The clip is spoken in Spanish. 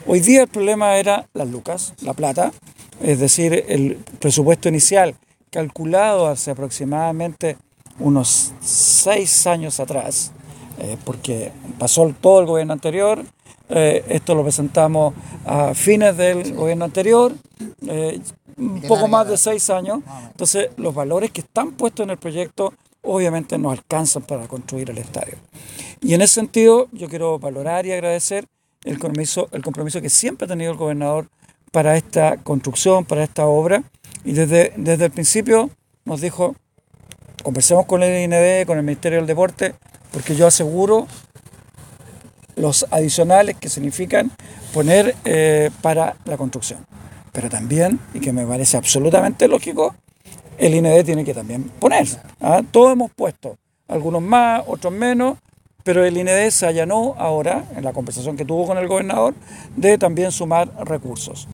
Hoy día el problema era las lucas, la plata, es decir, el presupuesto inicial calculado hace aproximadamente unos 6 años atrás, porque pasó todo el gobierno anterior, esto lo presentamos a fines del gobierno anterior, un poco más de 6 años, entonces los valores que están puestos en el proyecto obviamente no alcanzan para construir el estadio. Y en ese sentido yo quiero valorar y agradecer el compromiso que siempre ha tenido el gobernador para esta construcción, para esta obra, y desde el principio nos dijo, conversemos con el IND, con el Ministerio del Deporte, porque yo aseguro los adicionales que significan poner para la construcción. Pero también, y que me parece absolutamente lógico, el IND tiene que también poner. ¿Ah? Todos hemos puesto, algunos más, otros menos, pero el IND se allanó ahora, en la conversación que tuvo con el gobernador, de también sumar recursos.